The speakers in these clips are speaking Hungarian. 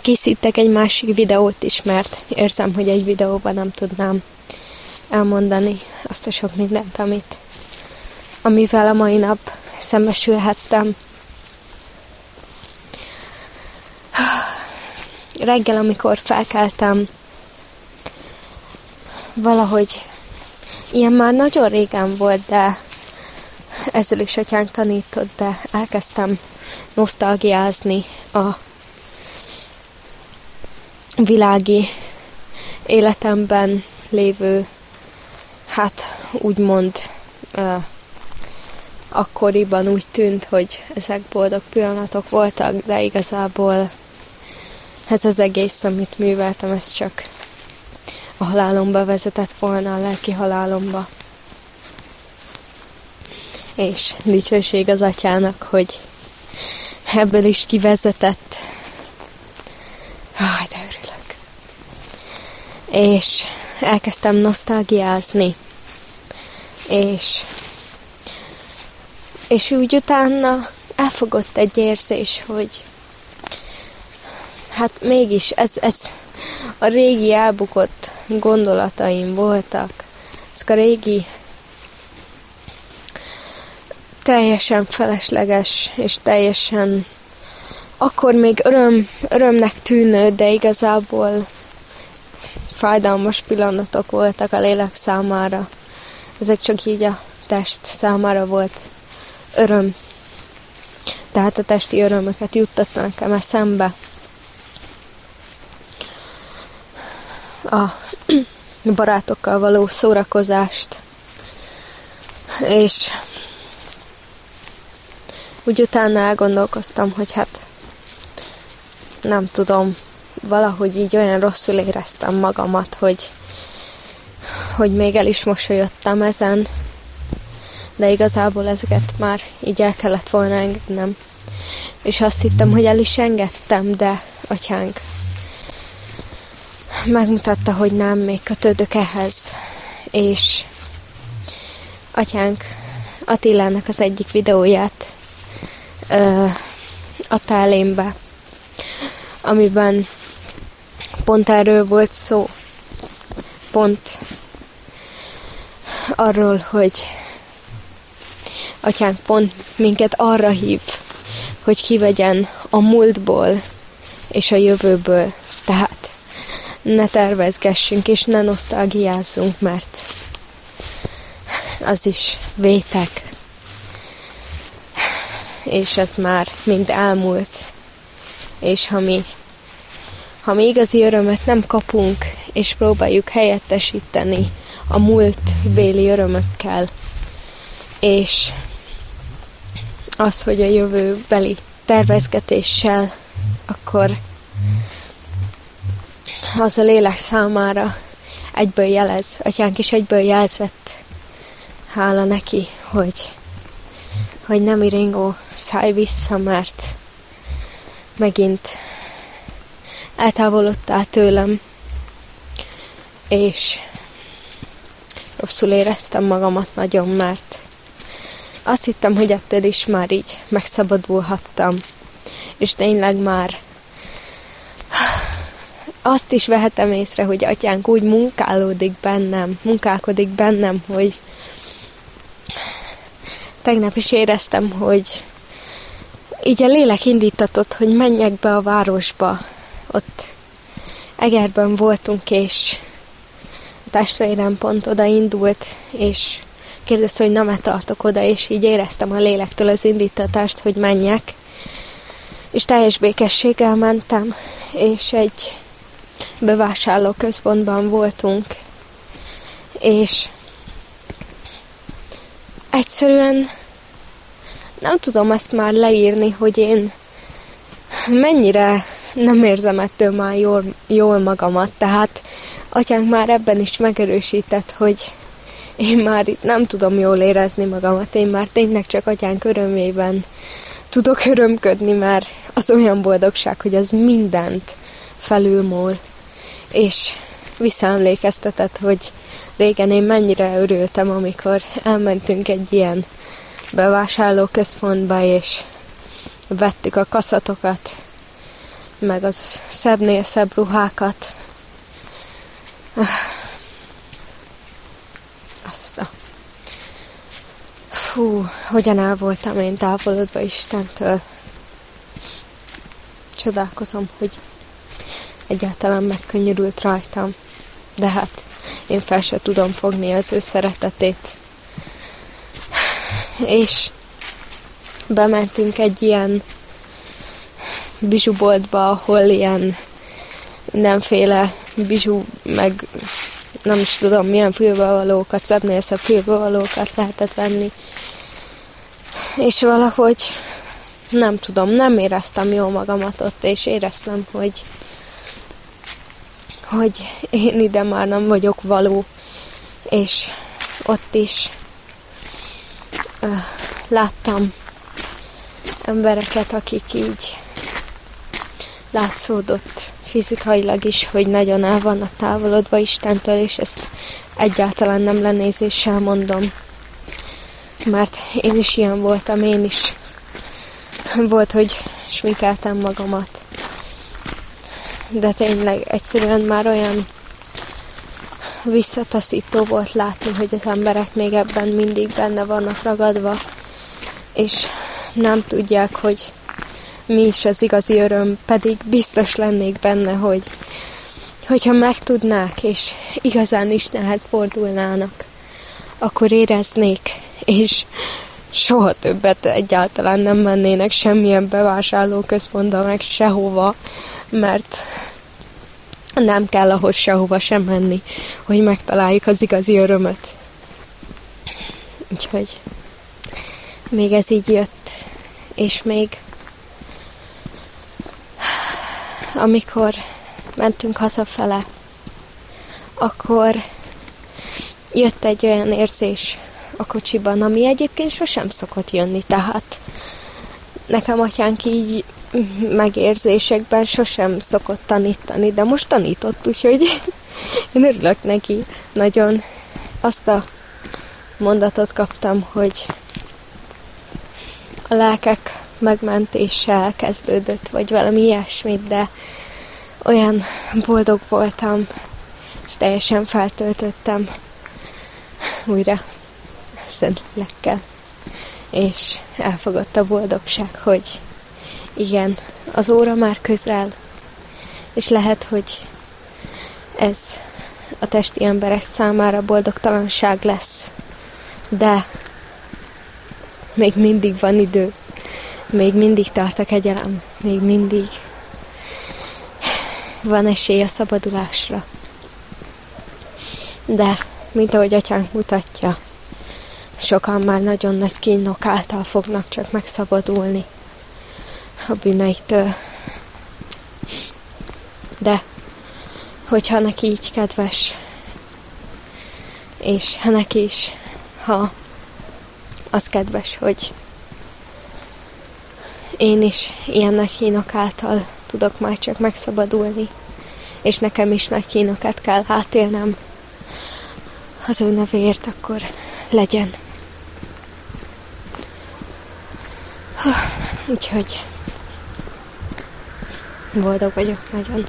készítek egy másik videót is, mert érzem, hogy egy videóban nem tudnám elmondani azt a sok mindent, amivel a mai nap szembesülhettem. Reggel, amikor felkeltem, valahogy ilyen már nagyon régen volt, de ezzel is atyánk tanított, de elkezdtem nosztalgiázni a világi életemben lévő, úgymond akkoriban úgy tűnt, hogy ezek boldog pillanatok voltak, de igazából ez az egész, amit műveltem, ez csak a halálomba vezetett volna, a lelki halálomba. És dicsőség az atyának, hogy ebből is kivezetett. De örülök. És elkezdtem nosztalgiázni. És úgy utána elfogott egy érzés, hogy mégis ez a régi elbukott gondolataim voltak. Ezek a régi teljesen felesleges és teljesen akkor még örömnek tűnő, de igazából fájdalmas pillanatok voltak a lélek számára. Ezek csak így a test számára volt öröm. Tehát a testi örömöket juttatnak nekem eszembe. A barátokkal való szórakozást. És úgy utána elgondolkoztam, hogy nem tudom, valahogy így olyan rosszul éreztem magamat, hogy még el is mosolyodtam ezen, de igazából ezeket már így el kellett volna engednem. És azt hittem, hogy el is engedtem, de atyánk megmutatta, hogy nem, még kötődök ehhez. És atyánk Attilának az egyik videóját adta elémbe, amiben pont erről volt szó. Pont arról, hogy atyánk pont minket arra hív, hogy kivegyen a múltból és a jövőből. Tehát ne tervezgessünk és ne nosztalgiázzunk, mert az is vétek. És ez már mind elmúlt. És ha mi igazi örömet nem kapunk, és próbáljuk helyettesíteni a múltbéli örömökkel, és az, hogy a jövőbeli tervezgetéssel, akkor az a lélek számára egyből jelez. Atyánk is egyből jelzett, hála neki, hogy nem iringó, szállj vissza, mert megint eltávolodtál tőlem, és rosszul éreztem magamat nagyon, mert azt hittem, hogy ettől is már így megszabadulhattam, és tényleg már azt is vehetem észre, hogy atyánk úgy munkálkodik bennem, hogy tegnap is éreztem, hogy így a lélek indítatott, hogy menjek be a városba. Ott Egerben voltunk, és a testvérem pont oda indult, és kérdezte, hogy nem tartok oda, és így éreztem a lélektől az indítatást, hogy menjek. És teljes békességgel mentem, és egy bevásárlóközpontban voltunk, és egyszerűen nem tudom ezt már leírni, hogy én mennyire nem érzem ettől már jól magamat. Tehát atyánk már ebben is megerősített, hogy én már itt nem tudom jól érezni magamat. Én már tényleg csak atyánk örömében tudok örömködni, mert az olyan boldogság, hogy az mindent felülmúl. És visszaemlékeztetett, hogy régen én mennyire örültem, amikor elmentünk egy ilyen bevásárlóközpontba, és vettük a kaszatokat, meg az szebbnél szebb ruhákat. Fú, hogyan el voltam én távolodva Istentől. Csodálkozom, hogy egyáltalán megkönnyörült rajtam. De hát én fel se tudom fogni az ő szeretetét. És bementünk egy ilyen bizsuboltba, ahol ilyen mindenféle bizsú, meg nem is tudom milyen fülbevalókat, szebbnél szebb fülbevalókat lehetett venni. És valahogy nem tudom, nem éreztem jól magamat ott, és éreztem, hogy én ide már nem vagyok való. És ott is láttam embereket, akik így látszódott fizikailag is, hogy nagyon el vannak távolodva Istentől, és ezt egyáltalán nem lenézéssel mondom. Mert én is ilyen voltam, én is volt, hogy sminkeltem magamat. De tényleg egyszerűen már olyan visszataszító volt látni, hogy az emberek még ebben mindig benne vannak ragadva, és nem tudják, hogy mi is az igazi öröm, pedig biztos lennék benne, hogyha megtudnák, és igazán Istenhez fordulnának, akkor éreznék, és soha többet egyáltalán nem mennének semmilyen bevásárlóközpontba, meg sehova, mert nem kell ahhoz sehova sem menni, hogy megtaláljuk az igazi örömöt. Úgyhogy még ez így jött, és még amikor mentünk hazafele, akkor jött egy olyan érzés a kocsiban, ami egyébként sosem szokott jönni, tehát nekem atyánk így megérzésekben sosem szokott tanítani, de most tanított, úgyhogy én örülök neki. Nagyon azt a mondatot kaptam, hogy a lelkek megmentéssel kezdődött, vagy valami ilyesmit, de olyan boldog voltam, és teljesen feltöltöttem újra Szentlélekkel, és elfogott a boldogság, hogy igen, az óra már közel, és lehet, hogy ez a testi emberek számára boldogtalanság lesz, de még mindig van idő, még mindig tart a kegyelem, még mindig van esély a szabadulásra. De, mint ahogy atyánk mutatja, sokan már nagyon nagy kínok által fognak csak megszabadulni a bűneiktől. De, hogyha neki így kedves, és neki is, ha az kedves, hogy én is ilyen nagy kínok által tudok már csak megszabadulni, és nekem is nagy kínokat kell átélnem az ő nevéért, akkor legyen. Úgyhogy boldog vagyok nagyon.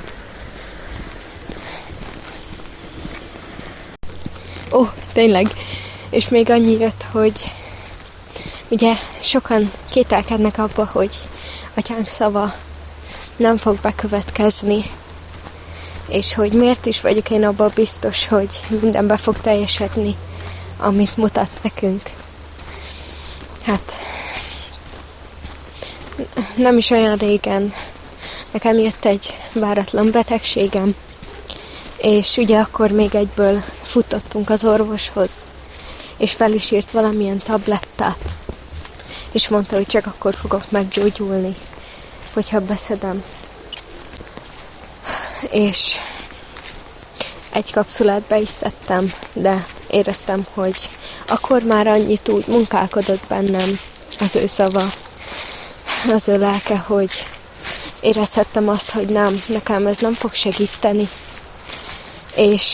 Ó, tényleg. És még annyi jött, hogy ugye sokan kételkednek abba, hogy atyánk szava nem fog bekövetkezni, és hogy miért is vagyok én abban biztos, hogy minden be fog teljesedni, amit mutat nekünk. Hát nem is olyan régen nekem jött egy váratlan betegségem, és ugye akkor még egyből futottunk az orvoshoz, és fel is írt valamilyen tablettát, és mondta, hogy csak akkor fogok meggyógyulni, hogyha beszedem. És egy kapszulát be is szedtem, de éreztem, hogy akkor már annyit úgy munkálkodott bennem az ő szava, az ő lelke, hogy érezhettem azt, hogy nem, nekem ez nem fog segíteni. És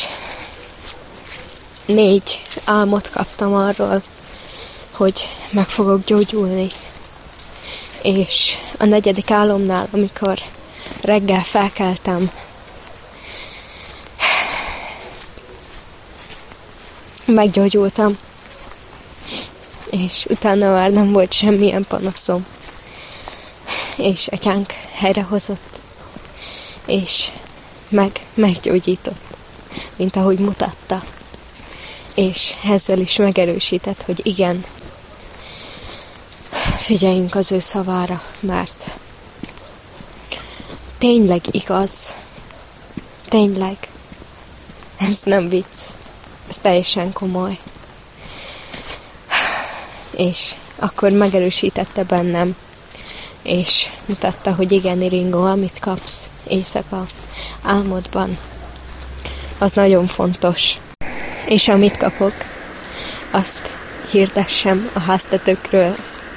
4 álmot kaptam arról, hogy meg fogok gyógyulni. És a 4. álomnál, amikor reggel felkeltem, meggyógyultam, és utána már nem volt semmilyen panaszom, és atyánk helyrehozott, és meggyógyított, mint ahogy mutatta, és ezzel is megerősített, hogy igen, figyeljünk az ő szavára, mert tényleg igaz, tényleg, ez nem vicc, ez teljesen komoly. És akkor megerősítette bennem, és mutatta, hogy igen, Iringo, amit kapsz éjszaka álmodban, az nagyon fontos. És amit kapok, azt hirdessem a háztetőkről,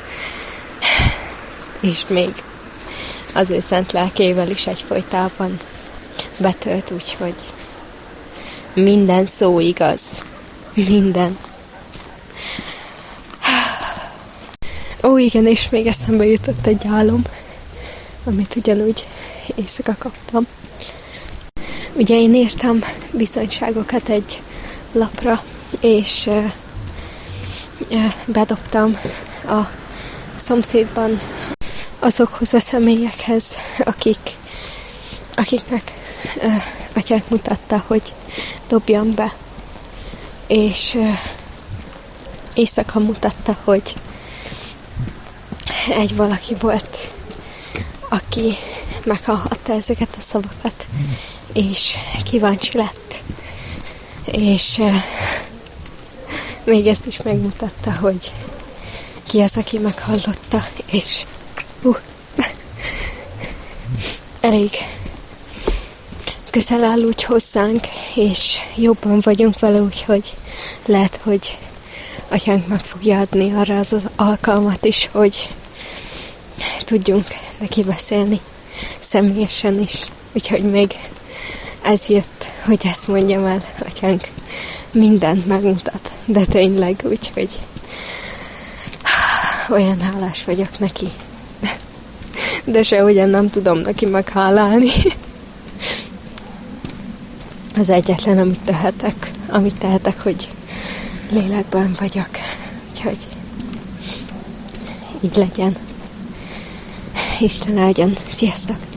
és még az ő szent lelkével is egyfolytában betölt, úgyhogy minden szó igaz. Minden. Ó, igen, és még eszembe jutott egy álom, amit ugyanúgy éjszaka kaptam. Ugye én írtam bizonyságokat egy lapra, és bedobtam a szomszédban azokhoz a személyekhez, akiknek atyánk mutatta, hogy dobjam be. És éjszaka mutatta, hogy egy valaki volt, aki meghallhatta ezeket a szavakat, és kíváncsi lett. És még ezt is megmutatta, hogy ki az, aki meghallotta, és elég közel áll úgy hozzánk, és jobban vagyunk vele, úgyhogy lehet, hogy atyánk meg fogja adni arra az alkalmat is, hogy tudjunk neki beszélni személyesen is. Úgyhogy még ez jött, hogy ezt mondjam el, atyánk mindent megmutat, de tényleg, úgyhogy olyan hálás vagyok neki. De sehogyan nem tudom neki meghálálni. Az egyetlen, amit tehetek, hogy lélekben vagyok. Úgyhogy így legyen. Isten áldjon. Sziasztok!